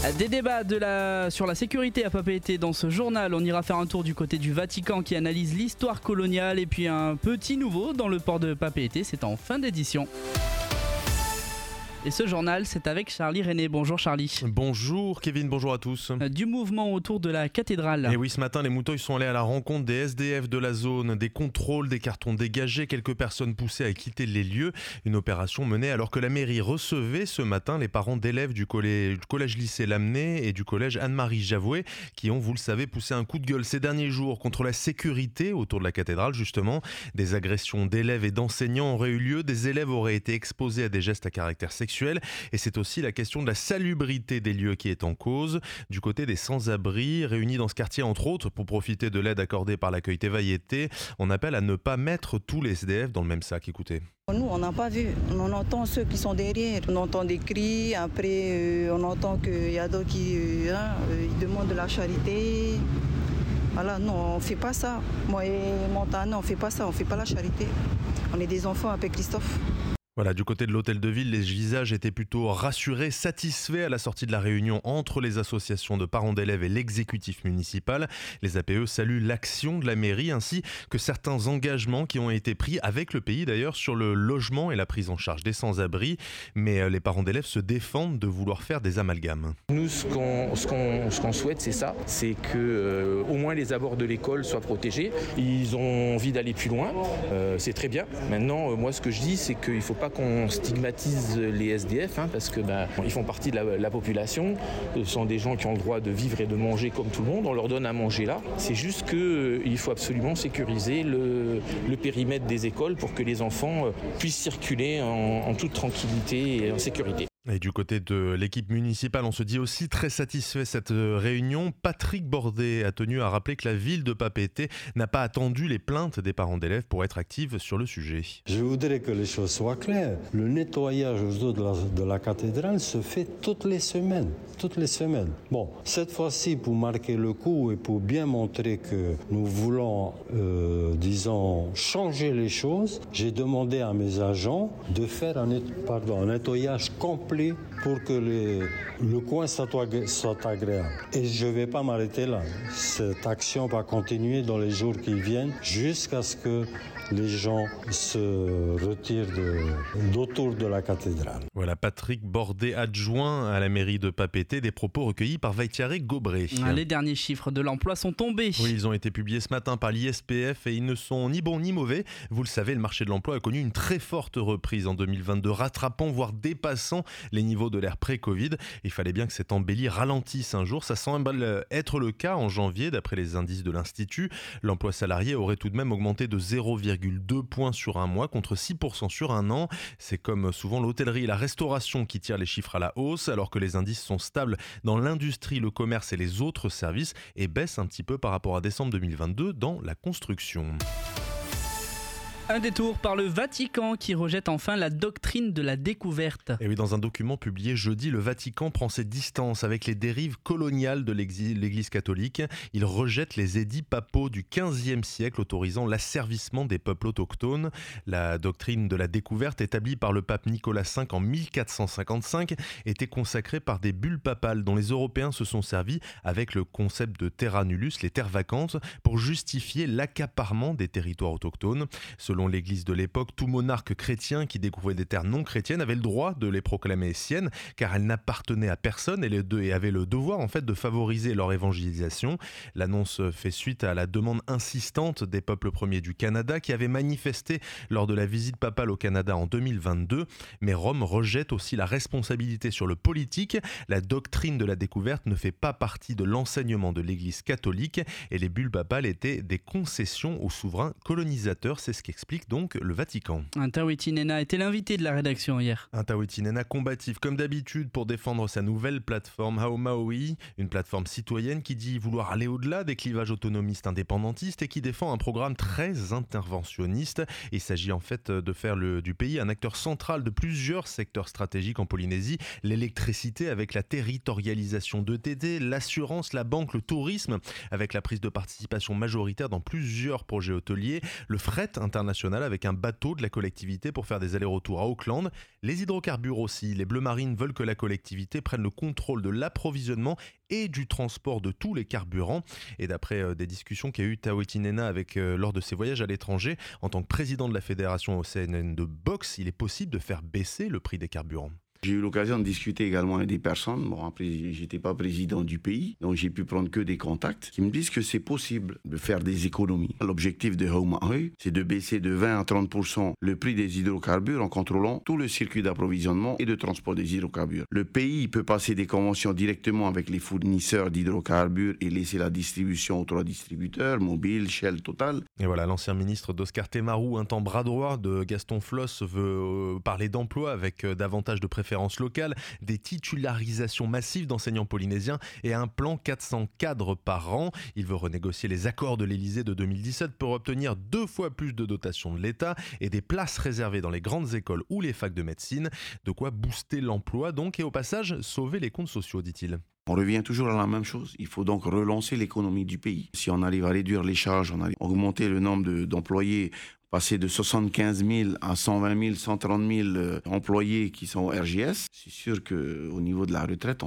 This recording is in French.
Des débats sur la sécurité à Papeete dans ce journal. On ira faire un tour du côté du Vatican qui analyse l'histoire coloniale et puis un petit nouveau dans le port de Papeete. C'est en fin d'édition. Et ce journal, c'est avec Charlie René. Bonjour Charlie. Bonjour Kevin, bonjour à tous. Du mouvement autour de la cathédrale. Et oui, ce matin, les Mouteuils sont allés à la rencontre des SDF de la zone, des contrôles, des cartons dégagés, quelques personnes poussées à quitter les lieux. Une opération menée alors que la mairie recevait ce matin les parents d'élèves du collège-lycée Lamennais et du collège Anne-Marie Javoué qui ont, vous le savez, poussé un coup de gueule ces derniers jours contre la sécurité autour de la cathédrale, justement. Des agressions d'élèves et d'enseignants auraient eu lieu, des élèves auraient été exposés à des gestes à caractère sexuel. Et c'est aussi la question de la salubrité des lieux qui est en cause. Du côté des sans-abri, réunis dans ce quartier entre autres pour profiter de l'aide accordée par l'accueil Tevayete, on appelle à ne pas mettre tous les SDF dans le même sac. Écoutez. Nous, on n'a pas vu. On entend ceux qui sont derrière. On entend des cris. Après, on entend qu'il y a d'autres qui ils demandent de la charité. Voilà, non, on ne fait pas ça. Moi et Montana, on ne fait pas ça. On ne fait pas la charité. On est des enfants avec Christophe. Voilà, du côté de l'hôtel de ville, les visages étaient plutôt rassurés, satisfaits à la sortie de la réunion entre les associations de parents d'élèves et l'exécutif municipal. Les APE saluent l'action de la mairie ainsi que certains engagements qui ont été pris avec le pays d'ailleurs sur le logement et la prise en charge des sans-abri. Mais les parents d'élèves se défendent de vouloir faire des amalgames. Nous, ce qu'on souhaite, c'est ça, c'est que au moins les abords de l'école soient protégés. Ils ont envie d'aller plus loin, c'est très bien. Maintenant, moi, ce que je dis, c'est qu'il ne faut pas qu'on stigmatise les SDF parce que ils font partie de la population. Ce sont des gens qui ont le droit de vivre et de manger comme tout le monde. On leur donne à manger là. C'est juste qu'il faut absolument sécuriser le périmètre des écoles pour que les enfants puissent circuler en toute tranquillité et en sécurité. Et du côté de l'équipe municipale, on se dit aussi très satisfait de cette réunion. Patrick Bordet a tenu à rappeler que la ville de Papeete n'a pas attendu les plaintes des parents d'élèves pour être active sur le sujet. Je voudrais que les choses soient claires. Le nettoyage autour de la cathédrale se fait toutes les semaines. Bon, cette fois-ci, pour marquer le coup et pour bien montrer que nous voulons, changer les choses, j'ai demandé à mes agents de faire un nettoyage complet pour que le coin soit agréable. Et je ne vais pas m'arrêter là. Cette action va continuer dans les jours qui viennent jusqu'à ce que les gens se retirent d'autour de la cathédrale. Voilà, Patrick Bordet, adjoint à la mairie de Papeete, des propos recueillis par Vaitiare Gobré. Les derniers chiffres de l'emploi sont tombés. Oui, ils ont été publiés ce matin par l'ISPF et ils ne sont ni bons ni mauvais. Vous le savez, le marché de l'emploi a connu une très forte reprise en 2022, rattrapant voire dépassant les niveaux de l'ère pré-Covid. Il fallait bien que cette embellie ralentisse un jour. Ça semble être le cas en janvier, d'après les indices de l'Institut. L'emploi salarié aurait tout de même augmenté de 0,2 points sur un mois contre 6% sur un an. C'est comme souvent l'hôtellerie et la restauration qui tirent les chiffres à la hausse, alors que les indices sont stables dans l'industrie, le commerce et les autres services et baissent un petit peu par rapport à décembre 2022 dans la construction. Un détour par le Vatican qui rejette enfin la doctrine de la découverte. Et oui, dans un document publié jeudi, le Vatican prend ses distances avec les dérives coloniales de l'Église catholique. Il rejette les édits papaux du XVe siècle autorisant l'asservissement des peuples autochtones. La doctrine de la découverte établie par le pape Nicolas V en 1455 était consacrée par des bulles papales dont les Européens se sont servis avec le concept de terra nullus, les terres vacantes, pour justifier l'accaparement des territoires autochtones. Selon l'Église de l'époque, tout monarque chrétien qui découvrait des terres non chrétiennes avait le droit de les proclamer siennes, car elles n'appartenaient à personne et avaient le devoir en fait de favoriser leur évangélisation. L'annonce fait suite à la demande insistante des peuples premiers du Canada qui avaient manifesté lors de la visite papale au Canada en 2022. Mais Rome rejette aussi la responsabilité sur le politique. La doctrine de la découverte ne fait pas partie de l'enseignement de l'Église catholique et les bulles papales étaient des concessions aux souverains colonisateurs. C'est ce qu'explique donc le Vatican. Un Tawiti Nena était l'invité de la rédaction hier. Un Tawiti Nena combatif comme d'habitude pour défendre sa nouvelle plateforme Haomaoi, une plateforme citoyenne qui dit vouloir aller au-delà des clivages autonomistes indépendantistes et qui défend un programme très interventionniste. Il s'agit en fait de faire du pays un acteur central de plusieurs secteurs stratégiques en Polynésie, l'électricité avec la territorialisation d'ETT, l'assurance, la banque, le tourisme avec la prise de participation majoritaire dans plusieurs projets hôteliers, le fret international international avec un bateau de la collectivité pour faire des allers-retours à Auckland. Les hydrocarbures aussi. Les Bleus Marines veulent que la collectivité prenne le contrôle de l'approvisionnement et du transport de tous les carburants. Et d'après des discussions qu'a eu Tao Etinena lors de ses voyages à l'étranger, en tant que président de la fédération océanienne de boxe, il est possible de faire baisser le prix des carburants. J'ai eu l'occasion de discuter également avec des personnes. Bon, après, j'étais pas président du pays, donc j'ai pu prendre que des contacts qui me disent que c'est possible de faire des économies. L'objectif de Haumahui, c'est de baisser de 20 à 30% le prix des hydrocarbures en contrôlant tout le circuit d'approvisionnement et de transport des hydrocarbures. Le pays peut passer des conventions directement avec les fournisseurs d'hydrocarbures et laisser la distribution aux 3 distributeurs, Mobil, Shell, Total. Et voilà, l'ancien ministre d'Oscar Temaru, un temps bras droit de Gaston Floss, veut parler d'emploi avec davantage de préférences locales, des titularisations massives d'enseignants polynésiens et un plan 400 cadres par an. Il veut renégocier les accords de l'Elysée de 2017 pour obtenir 2 fois plus de dotations de l'État et des places réservées dans les grandes écoles ou les facs de médecine. De quoi booster l'emploi donc et au passage sauver les comptes sociaux, dit-il. On revient toujours à la même chose. Il faut donc relancer l'économie du pays. Si on arrive à réduire les charges, on arrive à augmenter le nombre d'employés, passer de 75 000 à 120 000, 130 000 employés qui sont au RGS, c'est sûr qu'au niveau de la retraite,